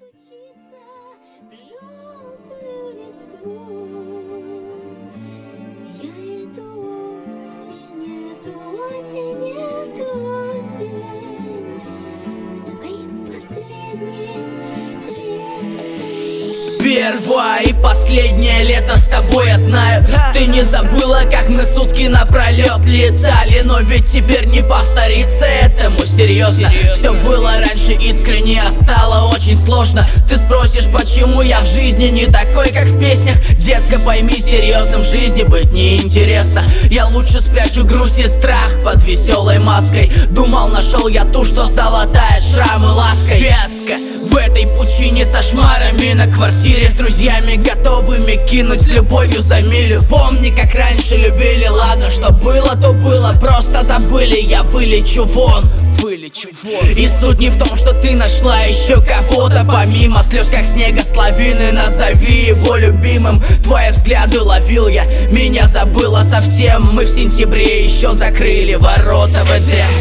стучится в желтую листву. Я эту осень, эту осень, эту осень своим последним летом. Первое и последнее лето с тобой, я знаю. Ты не забыла, как мы сутки напролет летали. Но ведь теперь не повторится этому, серьезно. Все было раньше искренне, а стало очень сложно. Ты спросишь, почему я в жизни не такой, как в песнях. Детка, пойми, серьезным в жизни быть неинтересно. Я лучше спрячу грусть и страх под веселой маской. Думал, нашел я ту, что золотая шрамы лаской. Вязко в этой пучине со шмарами на квартире, с друзьями, готовыми кинуть с любовью за милю. Вспомни, как раньше любили, ладно, что было, то было. Просто забыли, я вылечу вон. И суть не в том, что ты нашла еще кого-то помимо слез, как снега с лавины. Назови его любимым. Твои взгляды ловил я, меня забыла совсем. Мы в сентябре еще закрыли ворота в Эдем.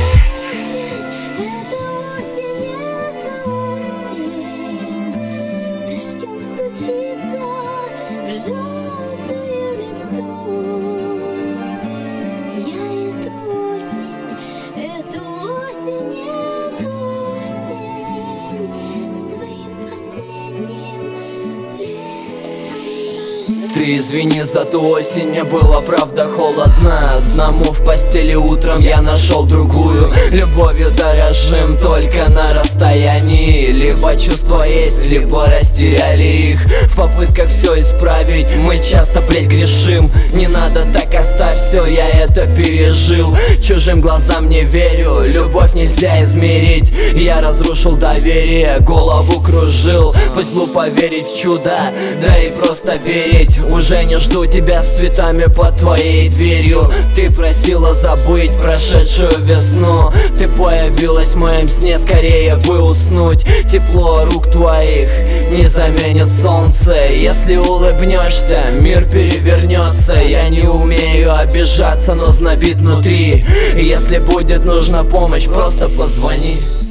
Дождем стучится в желтую листву. Я эту осень, эту осень, эту осень своим последним летом. Ты извини за ту осень, мне было правда холодно. Одному в постели утром я нашел другую. Любовью дорожим только на расстоянии. Либо чувства есть, либо растеряли их. В попытках все исправить мы часто, блять, грешим. Не надо так, оставь все, я это пережил. Чужим глазам не верю, любовь нельзя измерить. Я разрушил доверие, голову кружил. Пусть глупо верить в чудо, да и просто верить. Уже не жду тебя с цветами под твоей дверью. Ты просила забыть прошедшую весну. Ты появилась в моем сне, скорее бы уснуть. Тепло рук твоих не заменит солнце. Если улыбнешься, мир перевернется. Я не умею обижаться, но знобит внутри. Если будет нужна помощь, просто позвони.